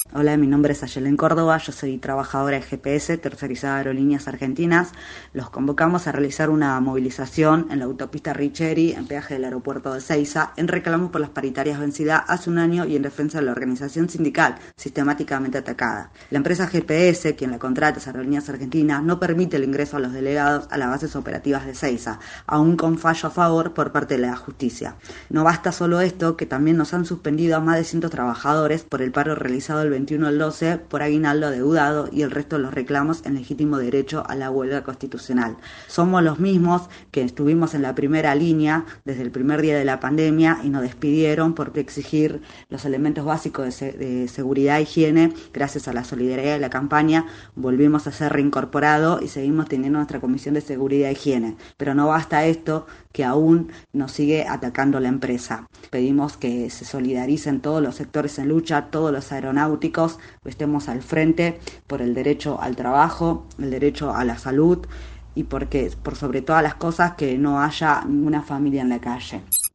Hola, mi nombre es Ayelen Córdoba, yo soy trabajadora de GPS, tercerizada de Aerolíneas Argentinas. Los convocamos a realizar una movilización en la autopista Richeri, en peaje del aeropuerto de Ezeiza, en reclamo por las paritarias vencidas hace un año y en defensa de la organización sindical, sistemáticamente atacada. La empresa GPS, quien la contrata, es Aerolíneas Argentinas, no permite el ingreso a los delegados a las bases operativas de Ezeiza, aún con fallo a favor por parte de la justicia. No basta solo esto, que también nos han suspendido a más de 100 trabajadores por el paro realizado el 21 al 12 por aguinaldo adeudado y el resto de los reclamos en legítimo derecho a la huelga constitucional. Somos los mismos que estuvimos en la primera línea desde el primer día de la pandemia y nos despidieron por exigir los elementos básicos de seguridad e higiene. Gracias a la solidaridad de la campaña volvimos a ser reincorporados y seguimos teniendo nuestra comisión de seguridad e higiene. Pero no basta esto, que aún nos sigue atacando la empresa. Pedimos que se solidaricen todos los sectores en lucha, todos los aeronáuticos, estemos al frente por el derecho al trabajo, el derecho a la salud y porque por sobre todas las cosas que no haya ninguna familia en la calle.